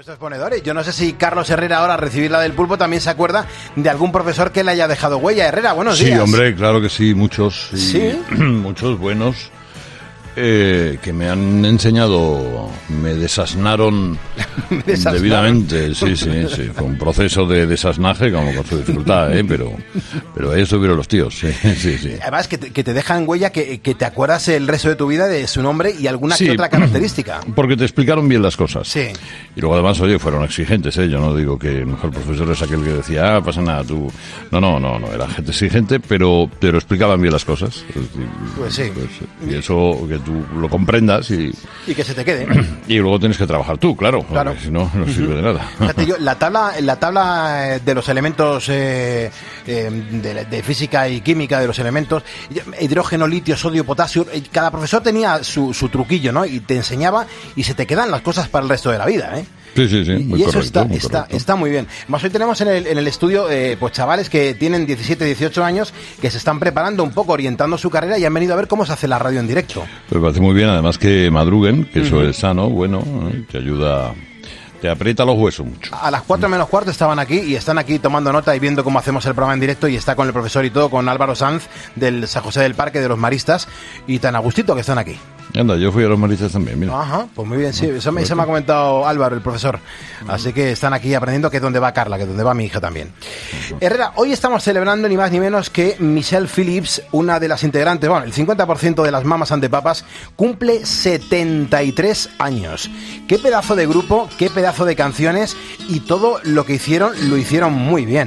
Estos ponedores. Yo no sé si Carlos Herrera, ahora al recibir la del Pulpo, también se acuerda de algún profesor que le haya dejado huella. Herrera, buenos días. Sí, hombre, claro que sí, muchos. ¿Sí? Muchos buenos que me han enseñado, me desasnaron debidamente. Sí, fue un proceso de desasnaje como con su dificultad, pero ahí estuvieron los tíos, sí. Además, que te dejan huella, que te acuerdas el resto de tu vida de su nombre y alguna que otra característica. Porque te explicaron bien las cosas. Sí. Y luego además, oye, fueron exigentes, yo no digo que el mejor profesor es aquel que decía, pasa nada, tú... No, era gente exigente, pero explicaban bien las cosas. Pues sí. Y eso, que tú lo comprendas y que se te quede. Y luego tienes que trabajar tú, claro. Si no sirve de nada. Fíjate, la tabla de los elementos de física y química de los elementos, hidrógeno, litio, sodio, potasio, cada profesor tenía su truquillo, ¿no? Y te enseñaba y se te quedan las cosas para el resto de la vida, ¿eh? Sí, muy y eso correcto, está muy bien. Más hoy tenemos en el estudio pues chavales que tienen 17, 18 años, que se están preparando un poco, orientando su carrera y han venido a ver cómo se hace la radio en directo. Me parece muy bien, además que madruguen, que eso es sano, bueno, te ayuda... Te aprieta los huesos mucho. A las 4 menos cuarto estaban aquí y están aquí tomando nota y viendo cómo hacemos el programa en directo, y está con el profesor y todo, con Álvaro Sanz del San José del Parque de los Maristas, y tan a gustito que están aquí. Anda, yo fui a los Maristas también, mira. Ajá, pues muy bien, sí, eso me ha comentado Álvaro, el profesor. Así que están aquí aprendiendo, que es donde va Carla, que es donde va mi hija también. Herrera, hoy estamos celebrando ni más ni menos que Michelle Phillips, una de las integrantes, bueno, el 50% de las Mamas and the Papas, cumple 73 años. Qué pedazo de grupo, qué pedazo de canciones, y todo lo que hicieron, lo hicieron muy bien.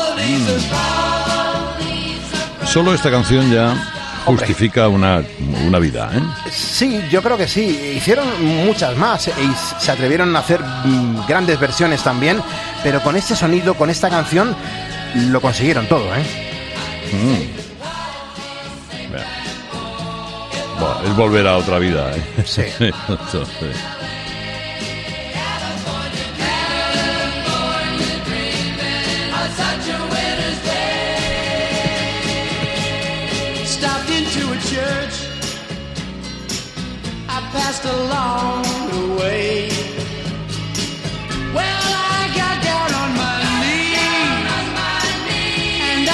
Solo esta canción ya justifica una vida, ¿eh? Sí, yo creo que sí. Hicieron muchas más y se atrevieron a hacer grandes versiones también, pero con este sonido, con esta canción, lo consiguieron todo, ¿eh? Bueno, es volver a otra vida, ¿eh? Sí. Passed along the way. Well, I got down on my knees and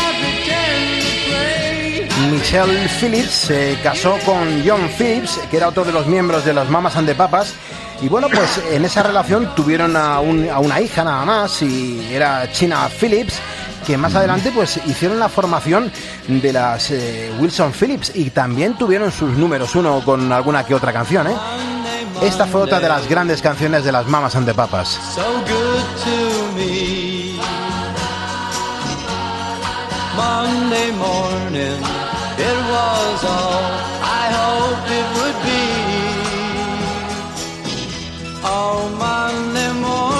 I pretended to pray. Michelle Phillips se casó con John Phillips, que era otro de los miembros de las Mamas and the Papas. Y bueno, pues en esa relación tuvieron a una hija nada más, y era China Phillips, que más adelante pues hicieron la formación de las Wilson Phillips, y también tuvieron sus números uno con alguna que otra canción, ¿eh? Esta fue otra de las grandes canciones de las Mamas and the Papas. So good to me. Monday morning, it was all I hoped it would be. Oh, Monday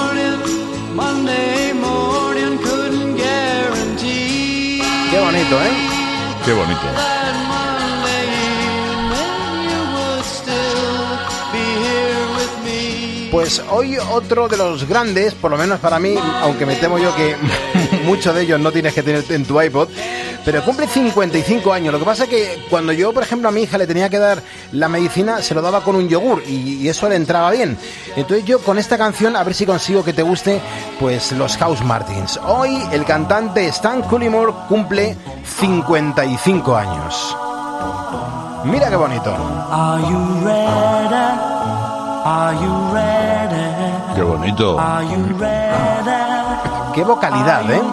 morning couldn't guarantee. Qué bonito, ¿eh? Qué bonito. That Monday when you would still be here with me. Pues hoy otro de los grandes, por lo menos para mí, aunque me temo yo que muchos de ellos no tienes que tener en tu iPod, pero cumple 55 años. Lo que pasa es que cuando yo, por ejemplo, a mi hija le tenía que dar la medicina, se lo daba con un yogur y eso le entraba bien. Entonces yo con esta canción, a ver si consigo que te guste, pues los Housemartins. Hoy el cantante Stan Cullimore cumple 55 años. Mira qué bonito. Are you ready? Are you ready? Qué bonito. Are you ready? Qué vocalidad, ¿eh?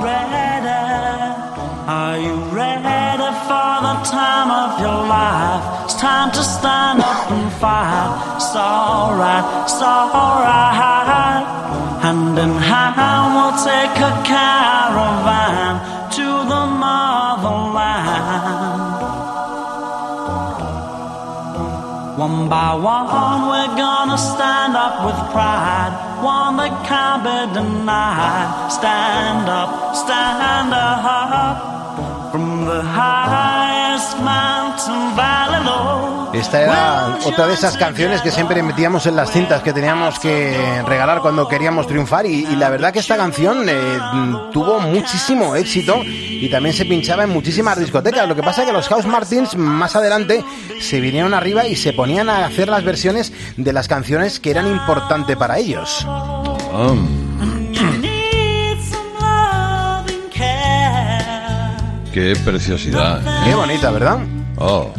Are you ready for the time of your life? It's time to stand up and fight. It's alright, hand in hand we'll take a caravan to the motherland. One by one we're gonna stand up with pride, one that can't be denied. Stand up from the highest mountain valley low. Esta era otra de esas canciones que siempre metíamos en las cintas que teníamos que regalar cuando queríamos triunfar, y la verdad que esta canción tuvo muchísimo éxito y también se pinchaba en muchísimas discotecas. Lo que pasa es que los Housemartins más adelante se vinieron arriba y se ponían a hacer las versiones de las canciones que eran importantes para ellos. Qué preciosidad. Qué bonita, ¿verdad? Oh.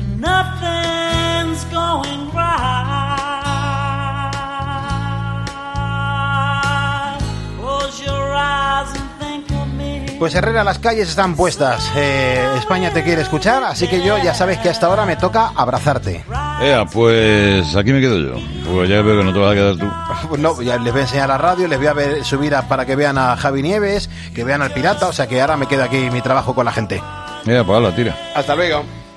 Pues Herrera, las calles están puestas. España te quiere escuchar, así que yo ya sabes que hasta ahora me toca abrazarte. Pues aquí me quedo yo. Pues ya veo que no te vas a quedar tú. Pues no, ya les voy a enseñar la radio, les voy a subir para que vean a Javi Nieves, que vean al Pirata, o sea que ahora me queda aquí mi trabajo con la gente. Pues la tira. Hasta luego.